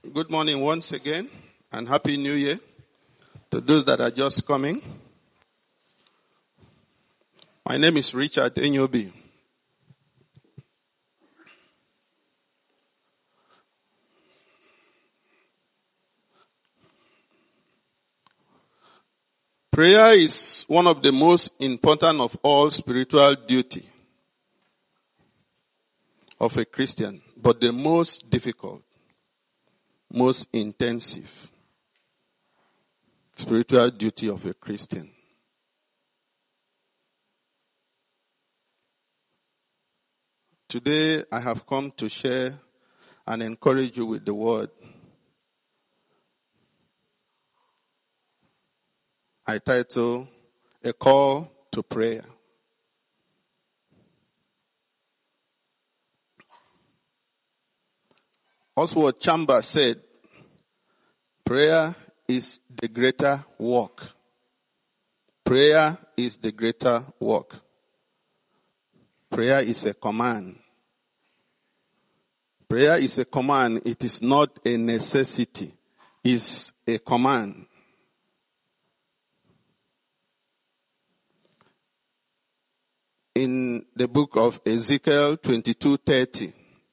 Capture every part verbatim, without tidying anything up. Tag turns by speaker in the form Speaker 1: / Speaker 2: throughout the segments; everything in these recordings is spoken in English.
Speaker 1: Good morning once again, and Happy New Year to those that are just coming. My name is Richard Enyobi. Prayer is one of the most important of all spiritual duty of a Christian, but the most difficult, most intensive spiritual duty of a Christian. Today I have come to share and encourage you with the word. I title A Call to Prayer. Oswald Chambers said, prayer is the greater work. Prayer is the greater work. Prayer is a command. Prayer is a command. It is not a necessity. It's a command. In the book of Ezekiel twenty-two thirty,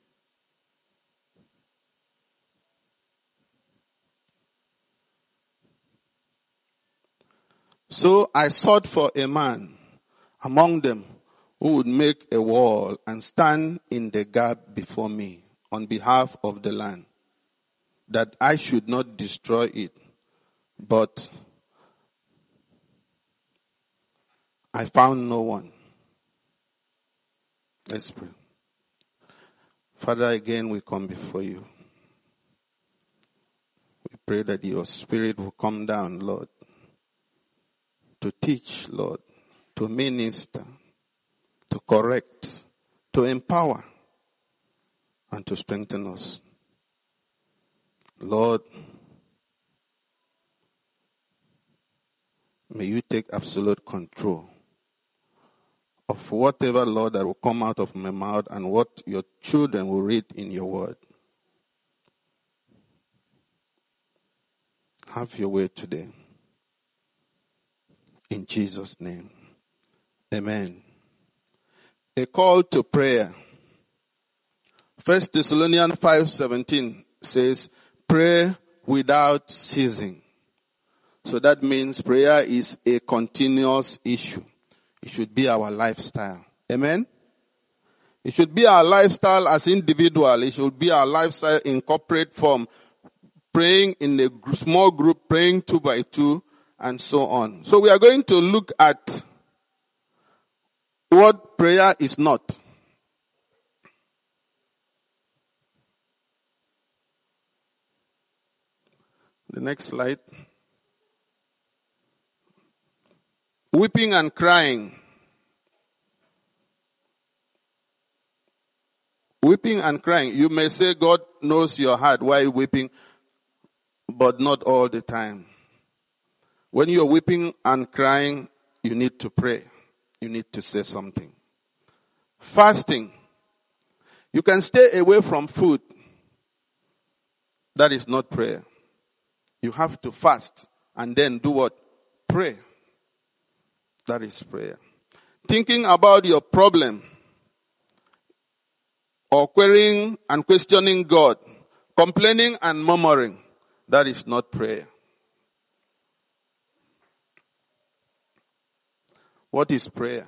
Speaker 1: so I sought for a man among them who would make a wall and stand in the gap before me on behalf of the land, that I should not destroy it. But I found no one. Let's pray. Father, again we come before you. We pray that your Spirit will come down, Lord, to teach, Lord, to minister, to correct, to empower, and to strengthen us. Lord, may you take absolute control of whatever, Lord, that will come out of my mouth and what your children will read in your word. Have your way today. In Jesus' name. Amen. A call to prayer. First Thessalonians five seventeen says, pray without ceasing. So that means prayer is a continuous issue. It should be our lifestyle. Amen? It should be our lifestyle as individual. It should be our lifestyle in corporate form. Praying in a small group, praying two by two, and so on. So we are going to look at what prayer is not. The next slide. Weeping and crying. Weeping and crying. You may say God knows your heart. Why weeping? But not all the time. When you're weeping and crying, you need to pray. You need to say something. Fasting. You can stay away from food. That is not prayer. You have to fast and then do what? Pray. That is prayer. Thinking about your problem or querying and questioning God, complaining and murmuring, that is not prayer. What is prayer?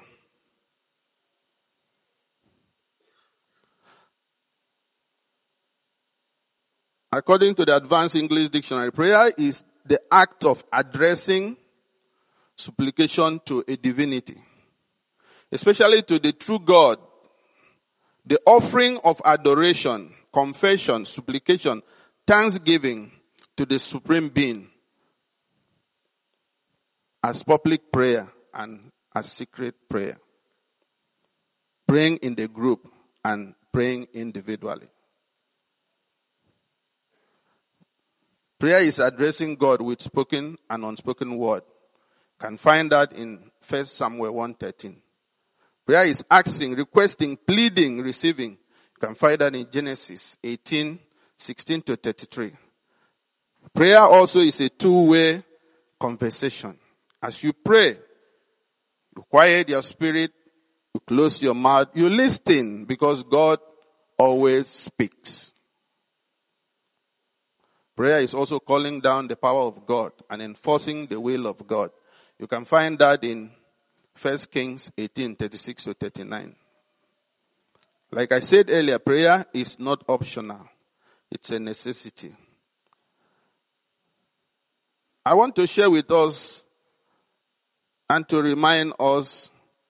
Speaker 1: According to the Advanced English Dictionary, prayer is the act of addressing supplication to a divinity, especially to the true God, the offering of adoration, confession, supplication, thanksgiving to the Supreme Being as public prayer and as secret prayer. Praying in the group and praying individually. Prayer is addressing God with spoken and unspoken word. You can find that in First Samuel one thirteen. Prayer is asking, requesting, pleading, receiving. You can find that in Genesis eighteen sixteen to thirty-three. Prayer also is a two-way conversation. As you pray, you quiet your spirit, you close your mouth, you listen, because God always speaks. Prayer is also calling down the power of God and enforcing the will of God. You can find that in First Kings eighteen, thirty-six to thirty-nine. Like I said earlier, prayer is not optional. It's a necessity. I want to share with us and to remind us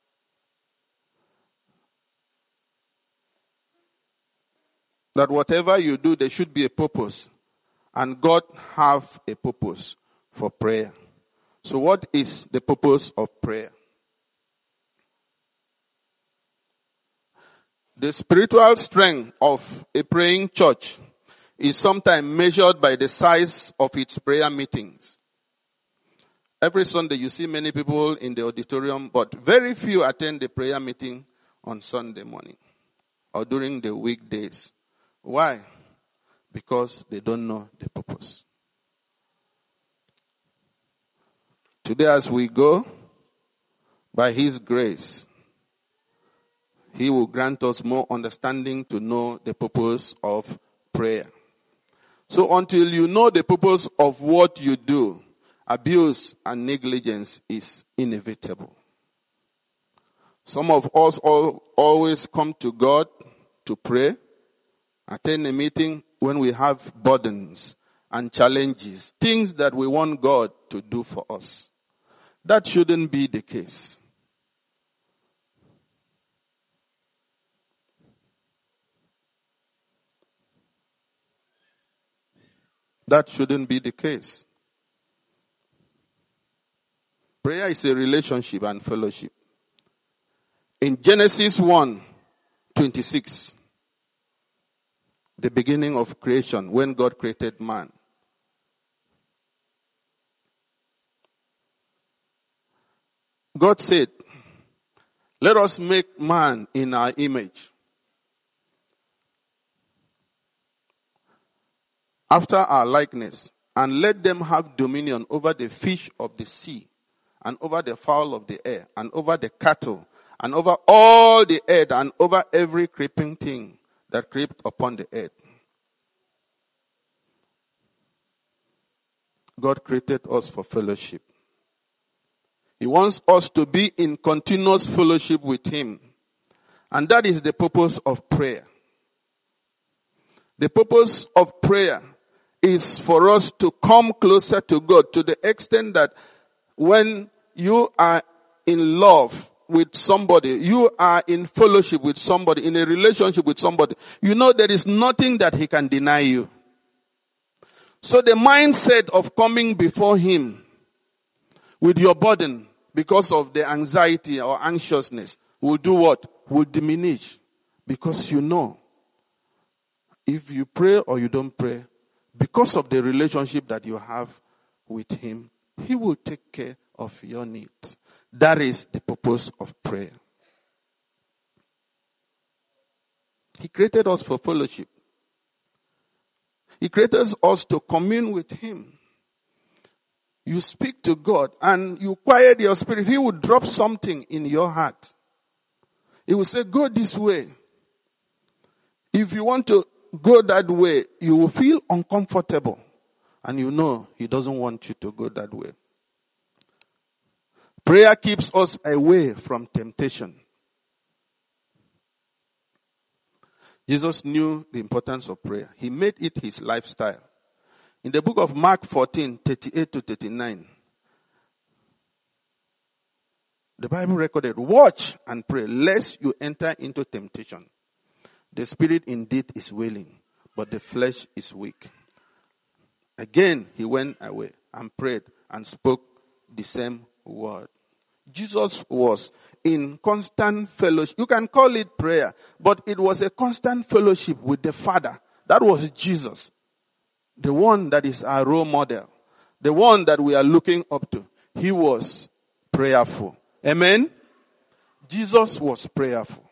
Speaker 1: that whatever you do, there should be a purpose. And God have a purpose for prayer. So what is the purpose of prayer? The spiritual strength of a praying church is sometimes measured by the size of its prayer meetings. Every Sunday you see many people in the auditorium, but very few attend the prayer meeting on Sunday morning or during the weekdays. Why? Because they don't know the purpose. Today as we go, by His grace, He will grant us more understanding to know the purpose of prayer. So until you know the purpose of what you do, abuse and negligence is inevitable. Some of us all, always come to God to pray, attend a meeting when we have burdens and challenges, things that we want God to do for us. That shouldn't be the case. That shouldn't be the case. Prayer is a relationship and fellowship. In Genesis one twenty-six, the beginning of creation, when God created man, God said, let us make man in our image, after our likeness, and let them have dominion over the fish of the sea, and over the fowl of the air, and over the cattle, and over all the earth, and over every creeping thing that creeped upon the earth. God created us for fellowship. He wants us to be in continuous fellowship with Him. And that is the purpose of prayer. The purpose of prayer is for us to come closer to God, to the extent that when you are in love with somebody, you are in fellowship with somebody, in a relationship with somebody, you know there is nothing that he can deny you. So the mindset of coming before Him with your burden because of the anxiety or anxiousness will do what? Will diminish. Because you know, if you pray or you don't pray, because of the relationship that you have with Him, He will take care of your needs. That is the purpose of prayer. He created us for fellowship. He created us to commune with Him. You speak to God and you quiet your spirit. He will drop something in your heart. He will say, go this way. If you want to go that way, you will feel uncomfortable. And you know He doesn't want you to go that way. Prayer keeps us away from temptation. Jesus knew the importance of prayer. He made it His lifestyle. In the book of Mark fourteen, thirty-eight to thirty-nine, the Bible recorded, watch and pray lest you enter into temptation. The spirit indeed is willing, but the flesh is weak. Again, He went away and prayed and spoke the same word. Jesus was in constant fellowship. You can call it prayer, but it was a constant fellowship with the Father. That was Jesus. The one that is our role model. The one that we are looking up to. He was prayerful. Amen? Jesus was prayerful.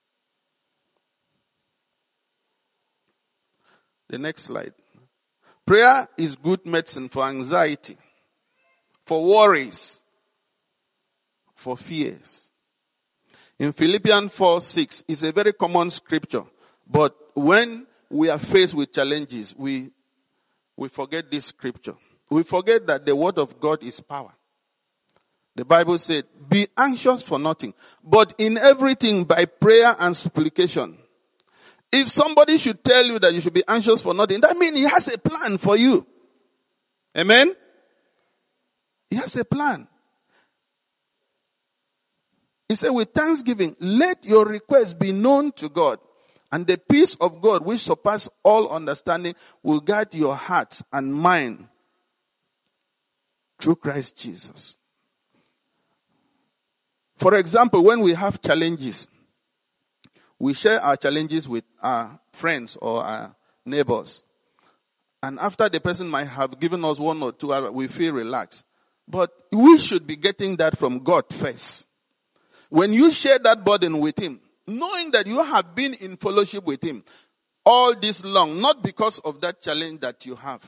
Speaker 1: The next slide. Prayer is good medicine for anxiety, for worries, for fears. In Philippians four six, it's a very common scripture. But when we are faced with challenges, we, we forget this scripture. We forget that the word of God is power. The Bible said, be anxious for nothing, but in everything by prayer and supplication. If somebody should tell you that you should be anxious for nothing, that means he has a plan for you. Amen? He has a plan. He said, with thanksgiving, let your requests be known to God. And the peace of God, which surpasses all understanding, will guide your heart and mind through Christ Jesus. For example, when we have challenges, we share our challenges with our friends or our neighbors. And after the person might have given us one or two hours, we feel relaxed. But we should be getting that from God first. When you share that burden with Him, knowing that you have been in fellowship with Him all this long, not because of that challenge that you have,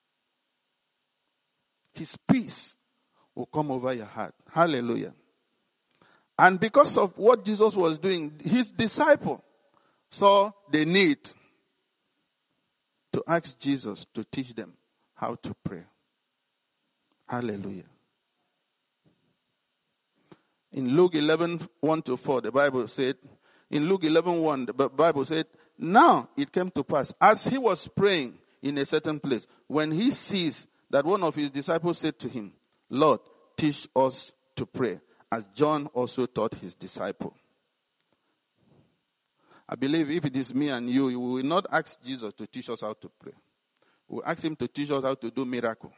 Speaker 1: His peace will come over your heart. Hallelujah. And because of what Jesus was doing, His disciple saw the need to ask Jesus to teach them how to pray. Hallelujah. In Luke eleven, one to four, the Bible said, in Luke eleven, one, the Bible said, now it came to pass, as he was praying in a certain place, when he sees that one of his disciples said to him, Lord, teach us to pray, as John also taught his disciple. I believe if it is me and you, we will not ask Jesus to teach us how to pray. We will ask Him to teach us how to do miracle.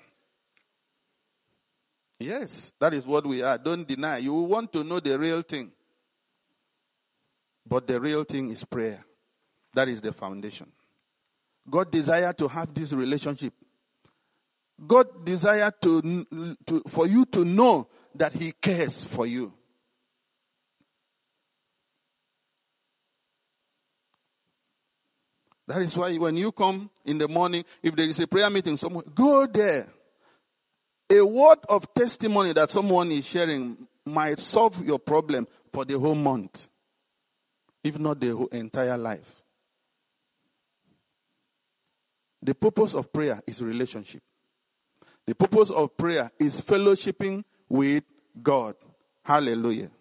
Speaker 1: Yes, that is what we are. Don't deny. You want to know the real thing. But the real thing is prayer. That is the foundation. God desires to have this relationship. God desires to, to, for you to know that He cares for you. That is why when you come in the morning, if there is a prayer meeting somewhere, go there. A word of testimony that someone is sharing might solve your problem for the whole month, if not the whole entire life. The purpose of prayer is relationship. The purpose of prayer is fellowshipping with God. Hallelujah.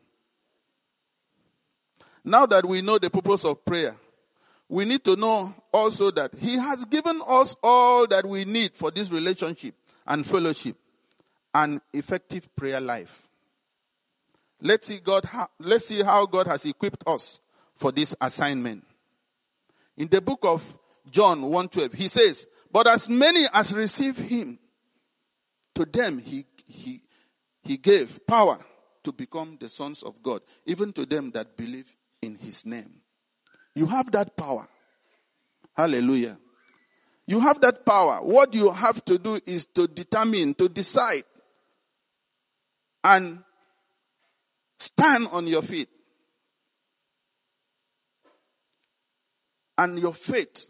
Speaker 1: Now that we know the purpose of prayer, we need to know also that He has given us all that we need for this relationship and fellowship and effective prayer life. Let's see God. Let's see how God has equipped us for this assignment. In the book of John one twelve, He says, "But as many as receive Him, to them He He He gave power to become the sons of God, even to them that believe in His name." You have that power. Hallelujah. You have that power. What you have to do is to determine, to decide, and stand on your feet. And your faith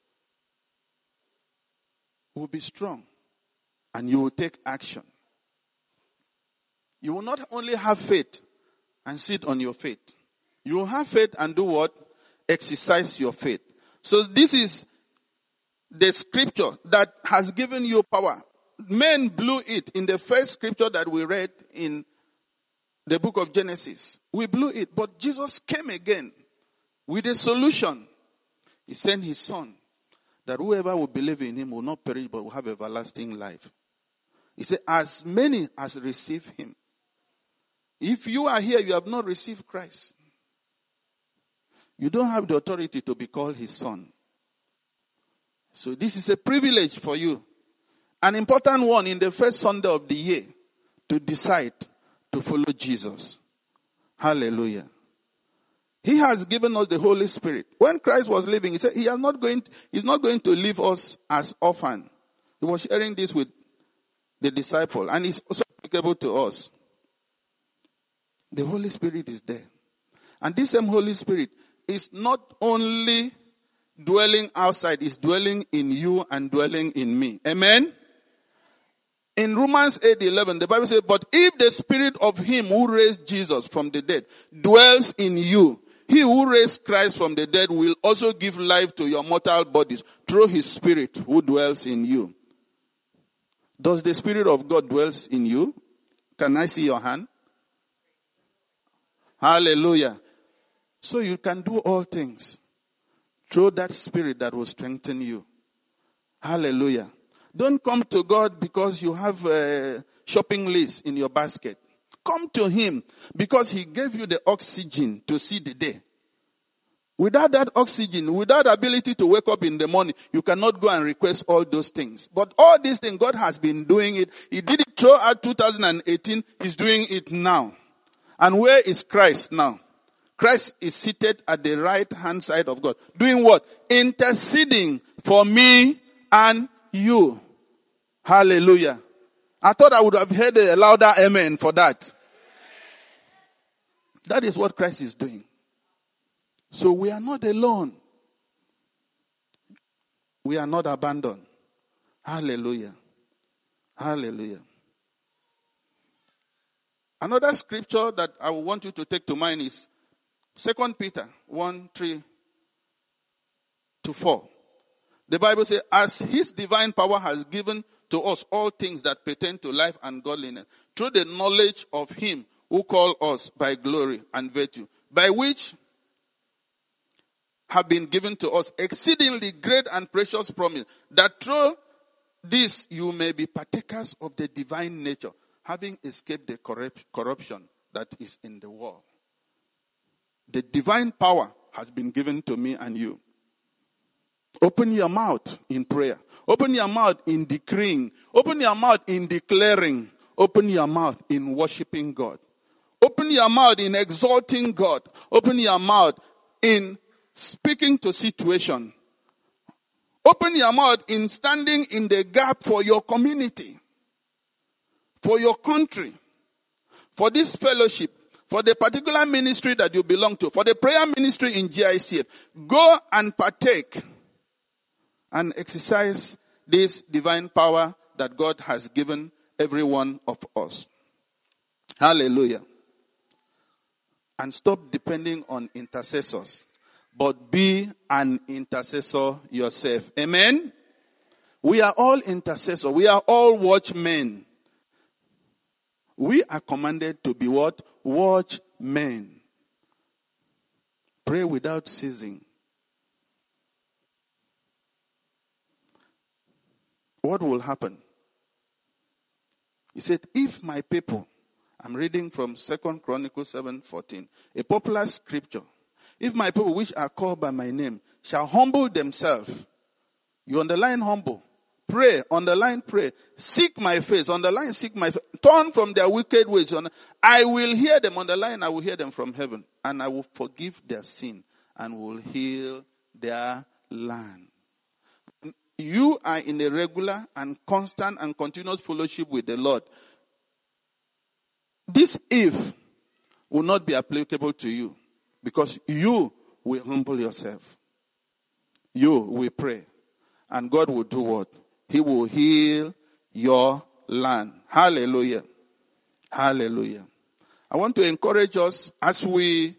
Speaker 1: will be strong. And you will take action. You will not only have faith and sit on your faith. You will have faith and do what? Exercise your faith. So this is the scripture that has given you power. Men blew it in the first scripture that we read in the book of Genesis. We blew it, but Jesus came again with a solution. He sent His Son, that whoever will believe in Him will not perish but will have everlasting life. He said, as many as receive Him. If you are here, you have not received Christ, you don't have the authority to be called His son. So this is a privilege for you. An important one in the first Sunday of the year, to decide to follow Jesus. Hallelujah. He has given us the Holy Spirit. When Christ was living, He said He is not going, He's not going to leave us as orphans. He was sharing this with the disciple, and it's also applicable to us. The Holy Spirit is there. And this same Holy Spirit is not only dwelling outside. It's dwelling in you and dwelling in me. Amen? In Romans eight eleven, the Bible says, but if the spirit of him who raised Jesus from the dead dwells in you, he who raised Christ from the dead will also give life to your mortal bodies through his spirit who dwells in you. Does the spirit of God dwells in you? Can I see your hand? Hallelujah. So you can do all things through that spirit that will strengthen you. Hallelujah. Don't come to God because you have a shopping list in your basket. Come to him because he gave you the oxygen to see the day. Without that oxygen, without the ability to wake up in the morning, you cannot go and request all those things. But all these things, God has been doing it. He did it throughout two thousand eighteen. He's doing it now. And where is Christ now? Christ is seated at the right hand side of God. Doing what? Interceding for me and you. Hallelujah. I thought I would have heard a louder amen for that. That is what Christ is doing. So we are not alone. We are not abandoned. Hallelujah. Hallelujah. Another scripture that I want you to take to mind is Second Peter one, three to four. The Bible says, as his divine power has given to us all things that pertain to life and godliness, through the knowledge of him who called us by glory and virtue, by which have been given to us exceedingly great and precious promise, that through this you may be partakers of the divine nature, having escaped the corrupt, corruption that is in the world. The divine power has been given to me and you. Open your mouth in prayer. Open your mouth in decreeing. Open your mouth in declaring. Open your mouth in worshiping God. Open your mouth in exalting God. Open your mouth in speaking to situation. Open your mouth in standing in the gap for your community, for your country, for this fellowship, for the particular ministry that you belong to, for the prayer ministry in G I C F. Go and partake and exercise this divine power that God has given every one of us. Hallelujah. And stop depending on intercessors, but be an intercessor yourself. Amen? We are all intercessors. We are all watchmen. We are commanded to be what? Watchmen. Pray without ceasing. What will happen? He said, if my people, I'm reading from Second Chronicles seven fourteen, a popular scripture. If my people which are called by my name shall humble themselves, you underline humble, pray, underline pray, seek my face, underline seek my face, turn from their wicked ways, I will hear them, underline I will hear them from heaven, and I will forgive their sin and will heal their land. You are in a regular and constant and continuous fellowship with the Lord. This if will not be applicable to you because you will humble yourself. You will pray. And God will do what? He will heal your land. Hallelujah. Hallelujah. I want to encourage us as we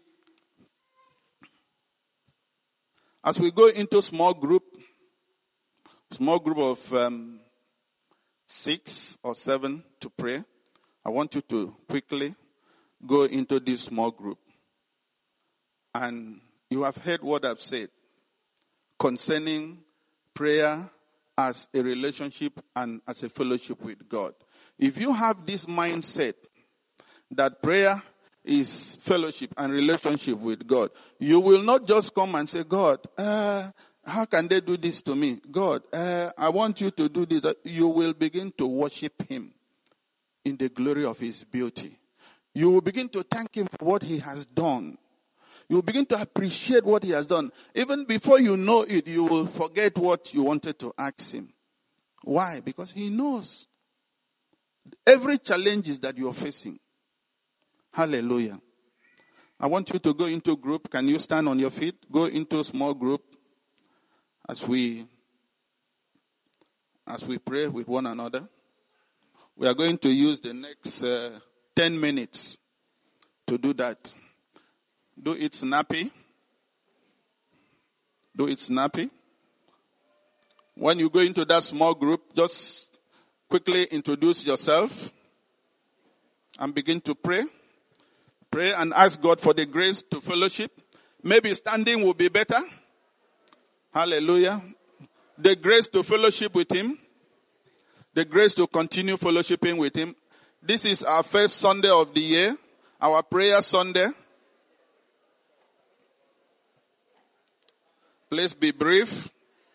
Speaker 1: as we go into small group, small group of um, six or seven to pray. I want you to quickly go into this small group. And you have heard what I've said concerning prayer as a relationship and as a fellowship with God. If you have this mindset that prayer is fellowship and relationship with God, you will not just come and say, God, uh, how can they do this to me? God, uh, I want you to do this. You will begin to worship him in the glory of his beauty. You will begin to thank him for what he has done. You will begin to appreciate what he has done. Even before you know it, you will forget what you wanted to ask him. Why? Because he knows every challenge that you are facing. Hallelujah. I want you to go into group. Can you stand on your feet? Go into a small group. as we as we pray with one another. We are going to use the next uh, ten minutes to do that. Do it snappy. Do it snappy. When you go into that small group, just quickly introduce yourself and begin to pray. Pray and ask God for the grace to fellowship. Maybe standing will be better. Hallelujah. The grace to fellowship with Him. The grace to continue fellowshipping with Him. This is our first Sunday of the year. Our prayer Sunday. Please be brief.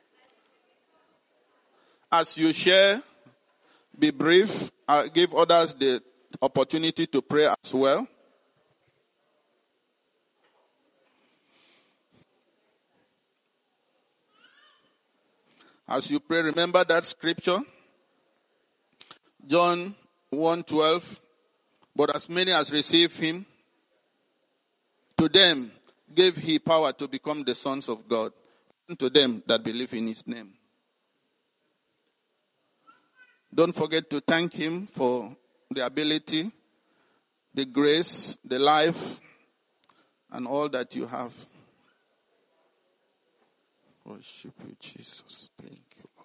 Speaker 1: As you share, be brief. I'll give others the opportunity to pray as well. As you pray, remember that scripture. John one twelve. But as many as receive Him, to them gave He power to become the sons of God. And to them that believe in His name. Don't forget to thank Him for the ability, the grace, the life, and all that you have. Worship you, Jesus. Thank you, Lord.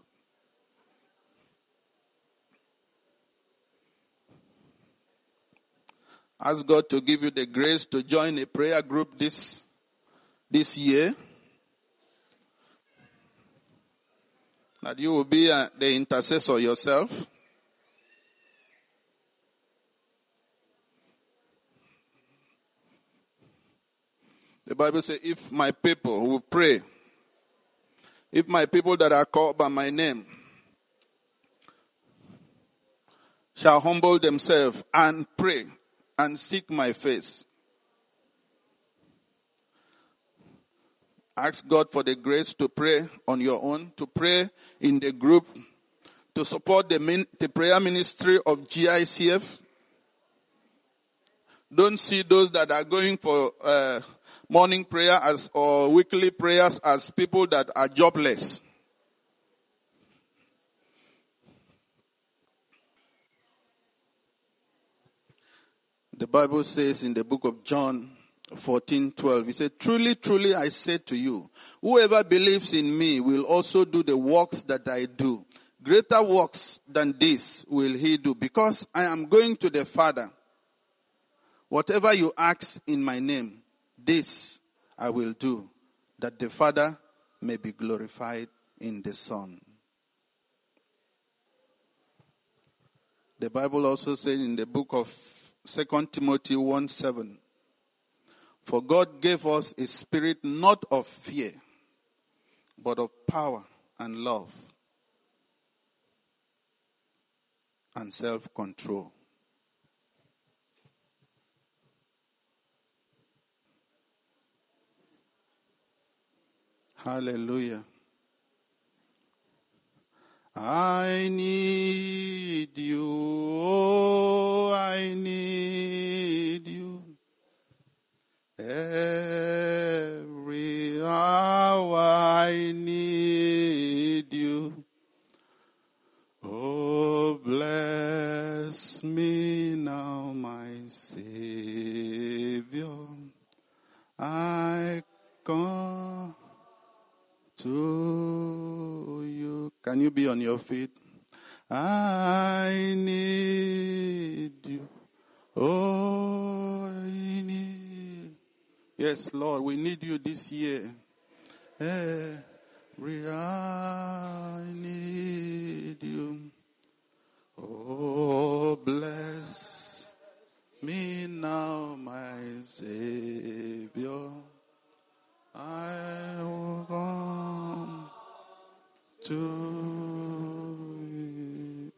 Speaker 1: Ask God to give you the grace to join a prayer group this, this year. That you will be uh, the intercessor yourself. The Bible says, if my people will pray, if my people that are called by my name shall humble themselves and pray and seek my face. Ask God for the grace to pray on your own, to pray in the group, to support the, min- the prayer ministry of G I C F. Don't see those that are going for uh, morning prayer as or weekly prayers as people that are jobless. The Bible says in the book of John fourteen twelve, it said, truly, truly, I say to you, whoever believes in me will also do the works that I do. Greater works than this will he do, because I am going to the Father. Whatever you ask in my name, this I will do, that the Father may be glorified in the Son. The Bible also says in the book of Second Timothy one seven, for God gave us a spirit not of fear, but of power and love and self-control. Hallelujah. I need you, oh, I need you. Every hour I need you. Oh, bless me now, my Savior. I come to you. Can you be on your feet? I need you. Oh, I need. Yes, Lord, we need you this year. Every I need you. Oh, bless me now, my Savior. I will come to you.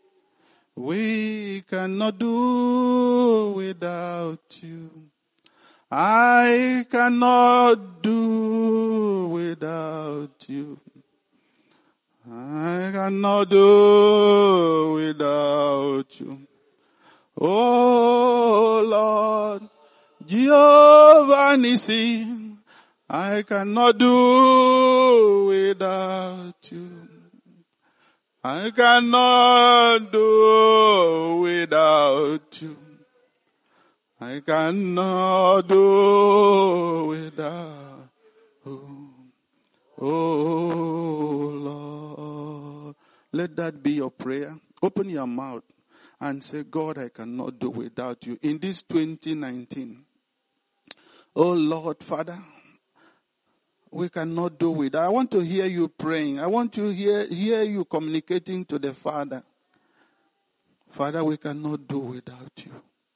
Speaker 1: We cannot do without you. I cannot do without you. I cannot do without you. Oh Lord, Jehovah Nissi, I cannot do without you. I cannot do without you. I cannot do without you. Oh Lord. Let that be your prayer. Open your mouth and say, God, I cannot do without you. In this twenty nineteen, oh Lord, Father, we cannot do without. I want to hear you praying. I want to hear, hear you communicating to the Father. Father, we cannot do without you.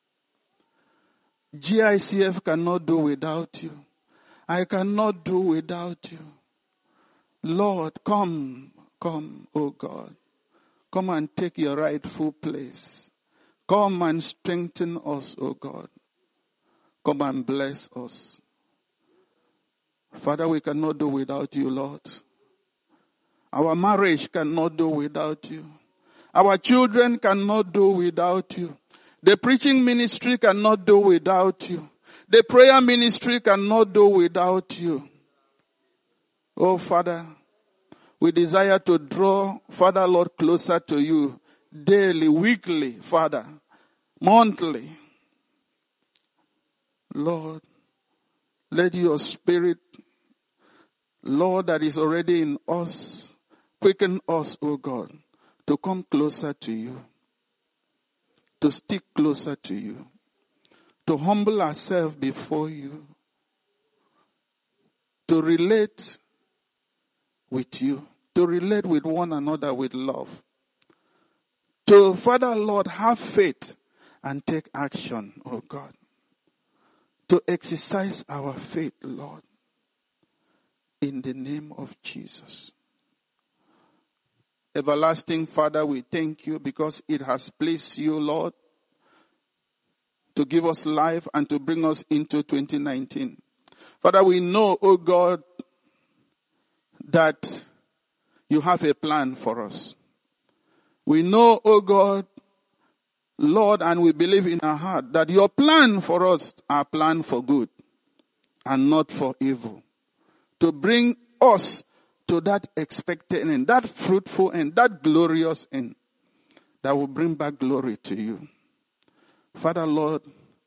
Speaker 1: G I C F cannot do without you. I cannot do without you. Lord, come, come, oh God. Come and take your rightful place. Come and strengthen us, oh God. Come and bless us. Father, we cannot do without you, Lord. Our marriage cannot do without you. Our children cannot do without you. The preaching ministry cannot do without you. The prayer ministry cannot do without you. Oh, Father, we desire to draw, Father, Lord, closer to you daily, weekly, Father, monthly. Lord, let your spirit, Lord, that is already in us, quicken us, oh God, to come closer to you, to stick closer to you, to humble ourselves before you, to relate with you, to relate with one another with love, to, Father, Lord, have faith and take action, oh God, to exercise our faith, Lord, in the name of Jesus. Everlasting Father, we thank you because it has pleased you, Lord, to give us life and to bring us into twenty nineteen. Father, we know, oh God, that you have a plan for us. We know, oh God, Lord, and we believe in our heart that your plan for us are plan for good and not for evil. To bring us to that expected end, that fruitful end, that glorious end that will bring back glory to you. Father, Lord,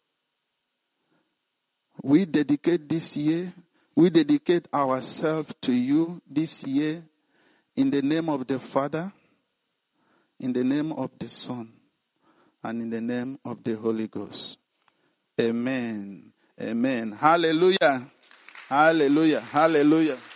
Speaker 1: we dedicate this year, we dedicate ourselves to you this year in the name of the Father, in the name of the Son, and in the name of the Holy Ghost. Amen. Amen. Hallelujah. Hallelujah. Hallelujah.